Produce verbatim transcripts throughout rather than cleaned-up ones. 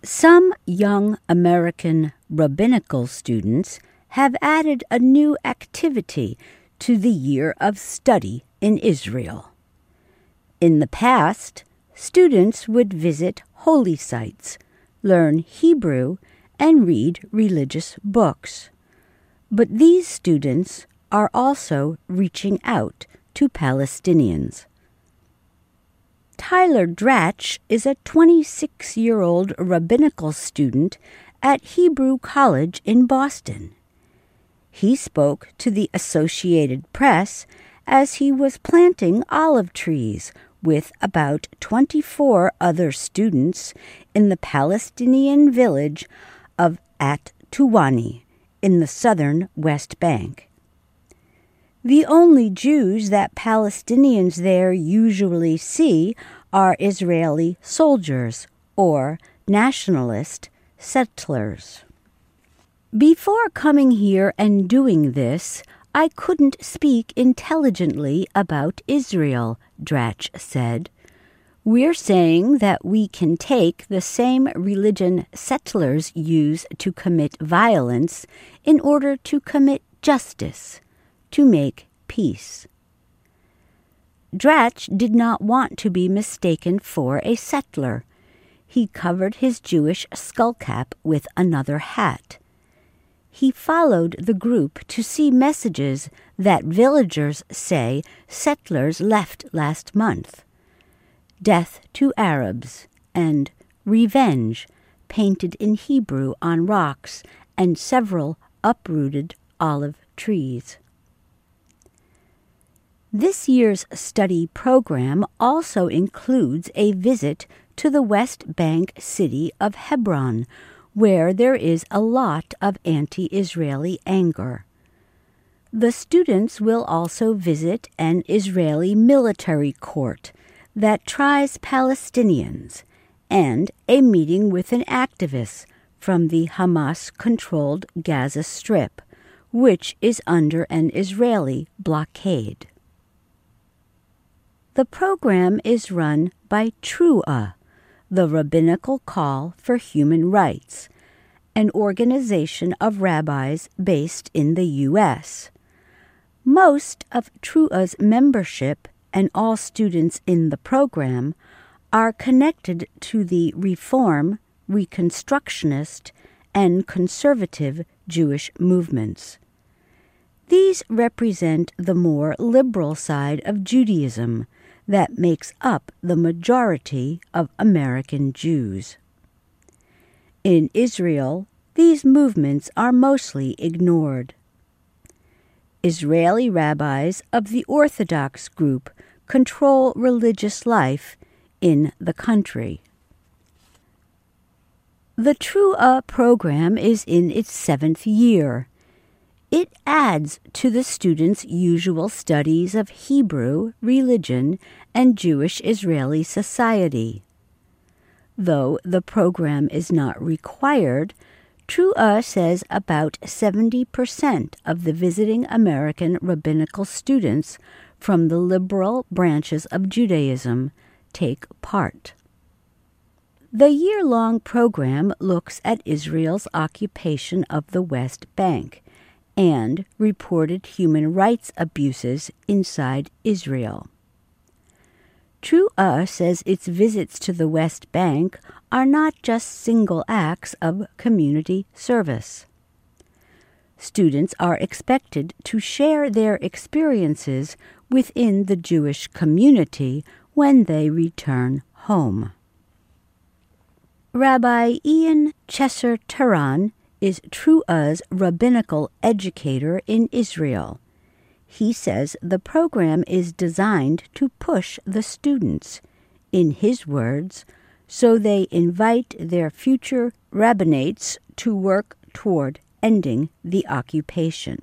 Some young American rabbinical students have added a new activity to the year of study in Israel. In the past, students would visit holy sites, learn Hebrew, and read religious books. But these students are also reaching out to Palestinians. Tyler Dratch is a twenty-six-year-old rabbinical student at Hebrew College in Boston. He spoke to the Associated Press as he was planting olive trees with about twenty-four other students in the Palestinian village of At Tuwani in the southern West Bank. The only Jews that Palestinians there usually see are Israeli soldiers or nationalist settlers. Before coming here and doing this, I couldn't speak intelligently about Israel, Dratch said. We're saying that we can take the same religion settlers use to commit violence in order to commit justice, to make peace. Dratch did not want to be mistaken for a settler. He covered his Jewish skullcap with another hat. He followed the group to see messages that villagers say settlers left last month. Death to Arabs and Revenge painted in Hebrew on rocks and several uprooted olive trees. This year's study program also includes a visit to the West Bank city of Hebron, where there is a lot of anti-Israeli anger. The students will also visit an Israeli military court that tries Palestinians and a meeting with an activist from the Hamas-controlled Gaza Strip, which is under an Israeli blockade. The program is run by Trua, the Rabbinical Call for Human Rights, an organization of rabbis based in the U S Most of Trua's membership and all students in the program are connected to the Reform, Reconstructionist, and conservative Jewish movements. These represent the more liberal side of Judaism that makes up the majority of American Jews. In Israel, these movements are mostly ignored. Israeli rabbis of the Orthodox group control religious life in the country. The Trua program is in its seventh year. It adds to the students' usual studies of Hebrew, religion, and Jewish Israeli society. Though the program is not required, Trua says about seventy percent of the visiting American rabbinical students from the liberal branches of Judaism take part. The year-long program looks at Israel's occupation of the West Bank and reported human rights abuses inside Israel. Trua says its visits to the West Bank are not just single acts of community service. Students are expected to share their experiences within the Jewish community when they return home. Rabbi Ian Chesser-Turan is Trua's rabbinical educator in Israel. He says the program is designed to push the students, in his words, so they invite their future rabbinates to work toward ending the occupation.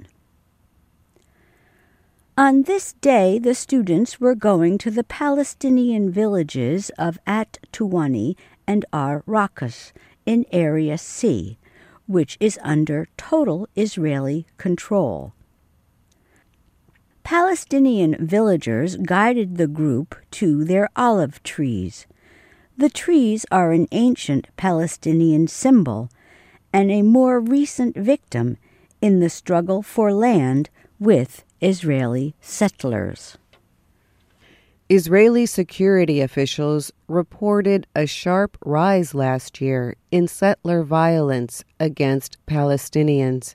On this day, the students were going to the Palestinian villages of At Tuwani and Ar Rakas in Area C, which is under total Israeli control. Palestinian villagers guided the group to their olive trees. The trees are an ancient Palestinian symbol and a more recent victim in the struggle for land with Israeli settlers. Israeli security officials reported a sharp rise last year in settler violence against Palestinians.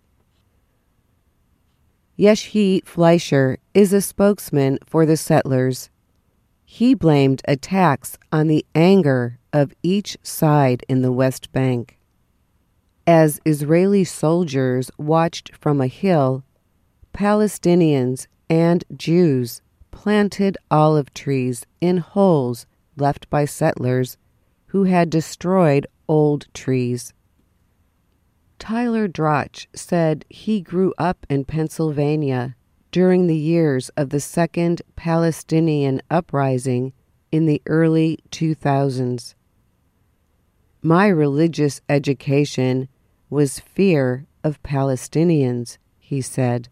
Yeshi Fleischer is a spokesman for the settlers. He blamed attacks on the anger of each side in the West Bank. As Israeli soldiers watched from a hill, Palestinians and Jews planted olive trees in holes left by settlers who had destroyed old trees. Tyler Drach said he grew up in Pennsylvania during the years of the Second Palestinian Uprising in the early two thousands. My religious education was fear of Palestinians, he said.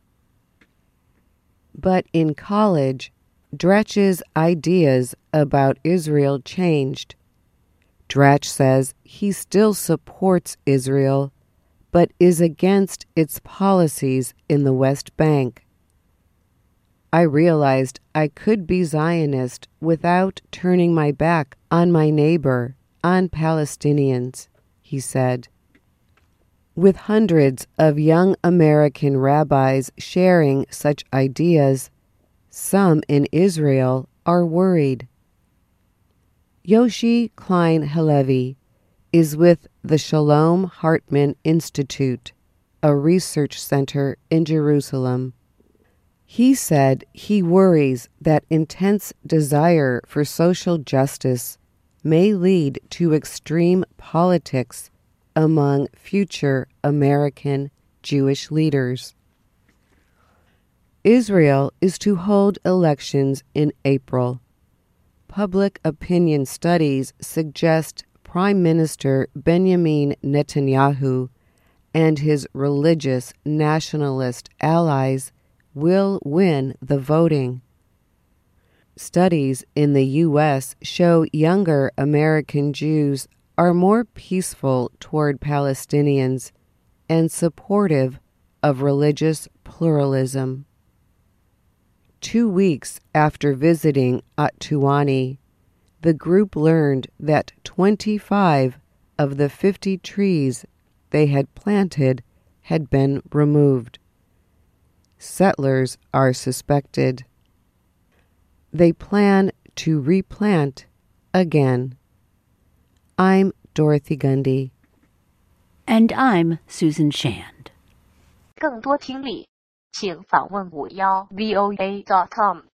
But in college, Drach's ideas about Israel changed. Drach says he still supports Israel, but is against its policies in the West Bank. I realized I could be Zionist without turning my back on my neighbor, on Palestinians, he said. With hundreds of young American rabbis sharing such ideas, some in Israel are worried. Yoshi Klein Halevi is with the Shalom Hartman Institute, a research center in Jerusalem. He said he worries that intense desire for social justice may lead to extreme politics among future American Jewish leaders. Israel is to hold elections in April. Public opinion studies suggest Prime Minister Benjamin Netanyahu and his religious nationalist allies will win the voting. Studies in the U S show younger American Jews are more peaceful toward Palestinians and supportive of religious pluralism. Two weeks after visiting At-Tuwani, the group learned that twenty-five of the fifty trees they had planted had been removed. Settlers are suspected. They plan to replant again. I'm Dorothy Gundy. And I'm Susan Shand. 更多听力，请访问五幺 V O A dot com。